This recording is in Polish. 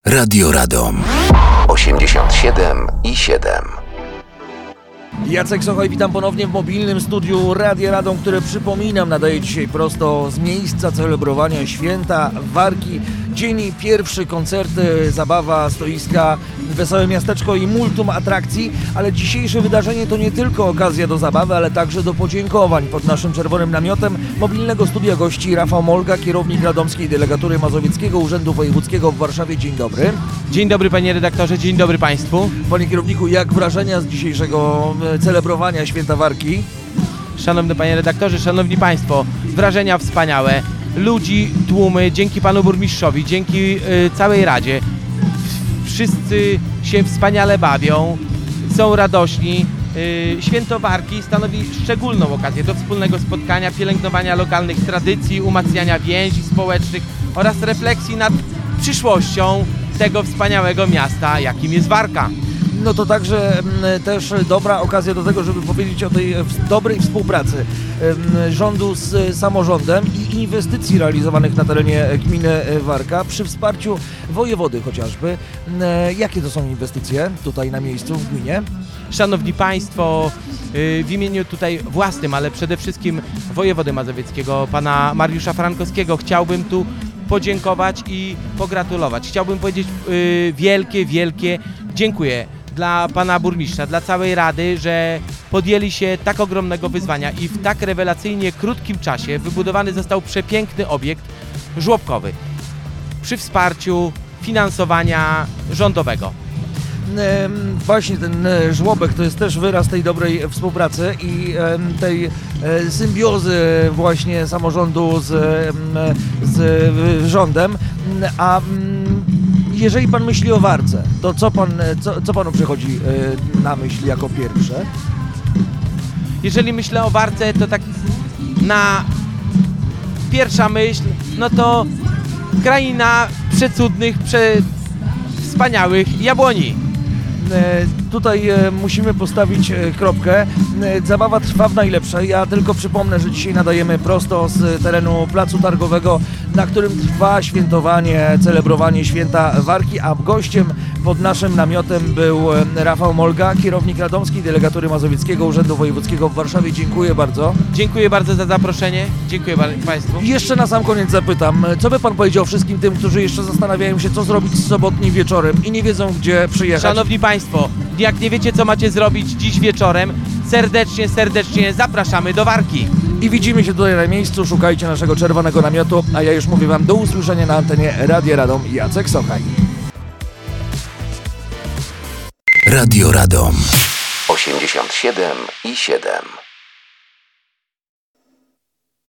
Radio Radom 87,7. Jacek Sochaj, witam ponownie w mobilnym studiu Radia Radom, które, przypominam, nadaje dzisiaj prosto z miejsca celebrowania święta Warki. Dzień pierwszy, koncerty, zabawa, stoiska, wesołe miasteczko i multum atrakcji, ale dzisiejsze wydarzenie to nie tylko okazja do zabawy, ale także do podziękowań. Pod naszym czerwonym namiotem mobilnego studia gości Rafał Molga, kierownik Radomskiej Delegatury Mazowieckiego Urzędu Wojewódzkiego w Warszawie. Dzień dobry. Dzień dobry, panie redaktorze, dzień dobry państwu. Panie kierowniku, jak wrażenia z dzisiejszego celebrowania święta Warki? Szanowny panie redaktorze, szanowni państwo, wrażenia wspaniałe. Ludzi, tłumy, dzięki panu burmistrzowi, dzięki całej Radzie. Wszyscy się wspaniale bawią, są radośni. Święto Warki stanowi szczególną okazję do wspólnego spotkania, pielęgnowania lokalnych tradycji, umacniania więzi społecznych oraz refleksji nad przyszłością tego wspaniałego miasta, jakim jest Warka. No to także też dobra okazja do tego, żeby powiedzieć o tej dobrej współpracy rządu z samorządem i inwestycji realizowanych na terenie gminy Warka przy wsparciu wojewody chociażby. Jakie to są inwestycje tutaj na miejscu w gminie? Szanowni państwo, w imieniu tutaj własnym, ale przede wszystkim wojewody mazowieckiego, pana Mariusza Frankowskiego, chciałbym tu podziękować i pogratulować. Chciałbym powiedzieć wielkie dziękuję dla pana burmistrza, dla całej Rady, że podjęli się tak ogromnego wyzwania i w tak rewelacyjnie krótkim czasie wybudowany został przepiękny obiekt żłobkowy przy wsparciu finansowania rządowego. Właśnie ten żłobek to jest też wyraz tej dobrej współpracy i tej symbiozy właśnie samorządu z rządem. A jeżeli pan myśli o Warce, to co panu przychodzi na myśl jako pierwsze? Jeżeli myślę o Warce, to tak pierwsza myśl, no to kraina przecudnych, wspaniałych jabłoni. Tutaj musimy postawić kropkę. Zabawa trwa w najlepsze. Ja tylko przypomnę, że dzisiaj nadajemy prosto z terenu Placu Targowego, na którym trwa świętowanie, celebrowanie święta Warki, a gościem pod naszym namiotem był Rafał Molga, kierownik Radomskiej Delegatury Mazowieckiego Urzędu Wojewódzkiego w Warszawie. Dziękuję bardzo. Dziękuję bardzo za zaproszenie. Dziękuję państwu. I jeszcze na sam koniec zapytam, co by pan powiedział wszystkim tym, którzy jeszcze zastanawiają się, co zrobić z sobotnim wieczorem i nie wiedzą, gdzie przyjechać? Szanowni państwo, jak nie wiecie, co macie zrobić dziś wieczorem, serdecznie zapraszamy do Warki. I widzimy się tutaj na miejscu, szukajcie naszego czerwonego namiotu, a ja już mówię wam do usłyszenia na antenie Radia Radom. Jacek Sochaj. Radio Radom 87,7.